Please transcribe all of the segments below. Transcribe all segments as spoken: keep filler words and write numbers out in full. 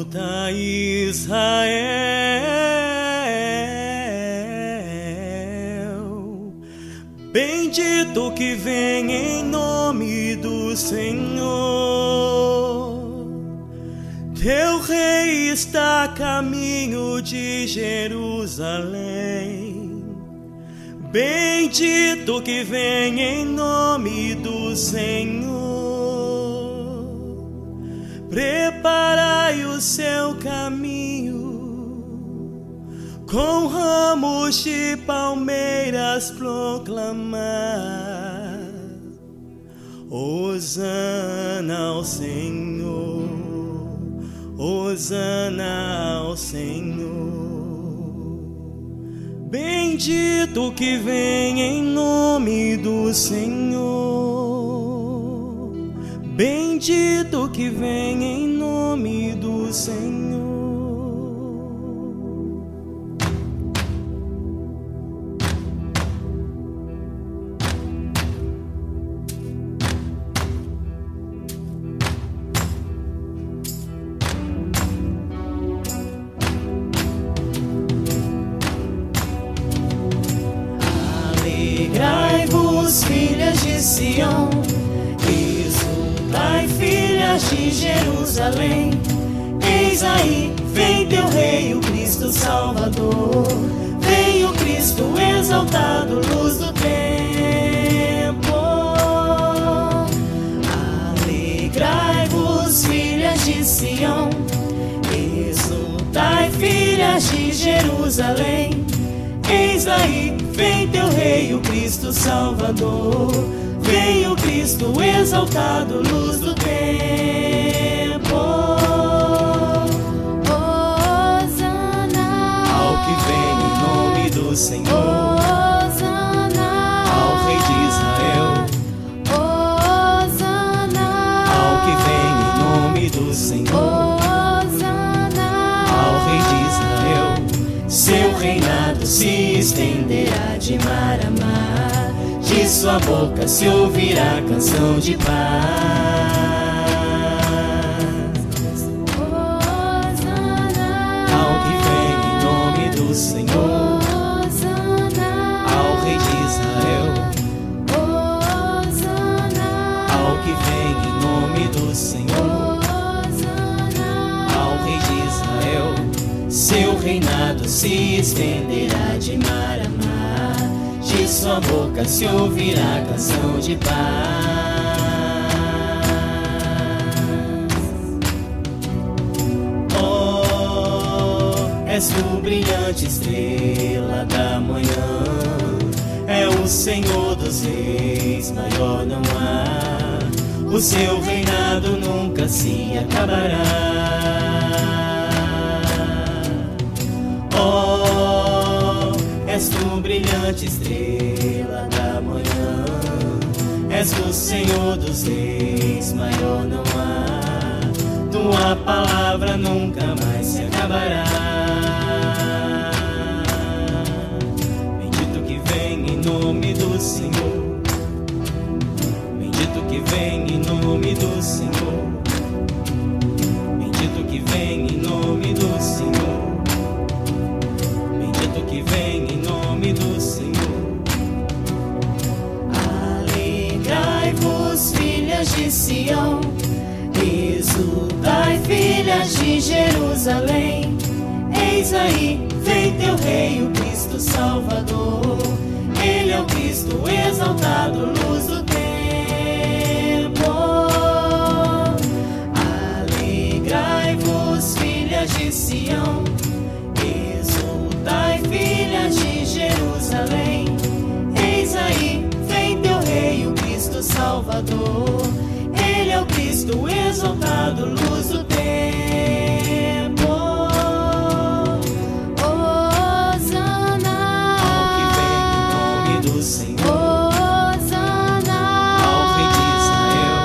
Escuta, Israel, bendito que vem em nome do Senhor. Teu rei está a caminho de Jerusalém. Bendito que vem em nome do Senhor. Preparai o seu caminho, com ramos de palmeiras proclamar: Hosana ao Senhor, Hosana ao Senhor. Bendito que vem em nome do Senhor. Bendito que vem em nome do Senhor. Alegrai-vos, filhas de Sião, exultai, filhas de Jerusalém. Eis aí, vem teu rei, o Cristo Salvador. Vem o Cristo exaltado, luz do tempo. Alegrai-vos, filhas de Sião, exultai, filhas de Jerusalém. Eis aí, vem teu rei, o Cristo Salvador. Vem o Cristo exaltado, luz do tempo. Hosana ao que vem em nome do Senhor, Hosana ao Rei de Israel, Hosana ao que vem em nome do Senhor, Hosana ao Rei de Israel. Seu reinado se estenderá de mar a mar, de sua boca se ouvirá canção de paz. Hosana Ao que vem em nome do Senhor, Hosana ao Rei de Israel, Hosana ao que vem em nome do Senhor, Hosana ao Rei de Israel. Seu reinado se estenderá de mar a mar, de sua boca se ouvirá canção de paz. Oh, és tu, brilhante estrela da manhã, é o Senhor dos reis, maior não há. O seu reinado nunca se acabará. Oh, és tu, brilhante estrela da manhã, és o Senhor dos reis, maior não há. Tua palavra nunca mais se acabará. Bendito que vem em nome do Senhor, bendito que vem em nome do Senhor, bendito que vem em nome do Senhor, que vem em nome do Senhor. Alegrai-vos, filhas de Sião, exultai, filhas de Jerusalém. Eis aí, vem teu rei, o Cristo Salvador. Ele é o Cristo exaltado, luz do tempo. Alegrai-vos, filhas de Sião, exultai, filhas de Jerusalém. Eis aí, vem teu rei, o Cristo Salvador. Ele é o Cristo exaltado, luz do tempo. Hosana Ao que vem em nome do Senhor, Hosana ao Rei de Israel,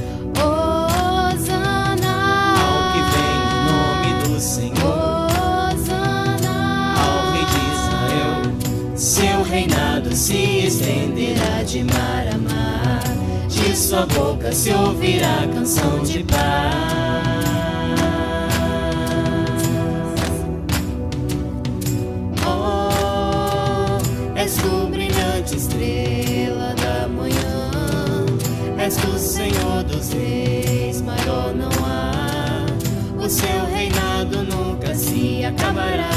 Hosana ao que vem em nome do Senhor, Hosana ao Rei de Israel. Seu reinado se estenderá de mar a mar, de sua boca se ouvirá canção de paz. modo nunca se acabará.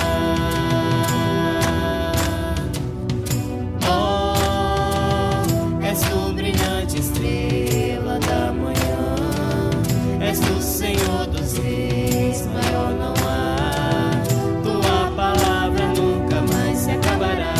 Oh, és tu, brilhante estrela da manhã, és tu, Senhor dos reis, maior não há. Tua palavra nunca mais se acabará.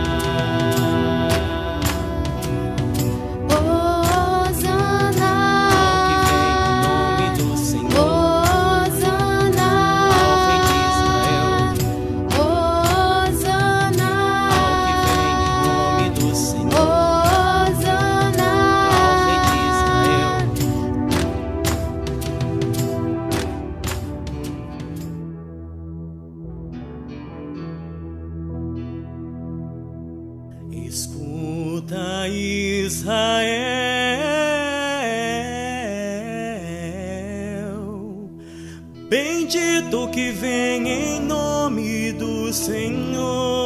Escuta, Israel, bendito que vem em nome do Senhor.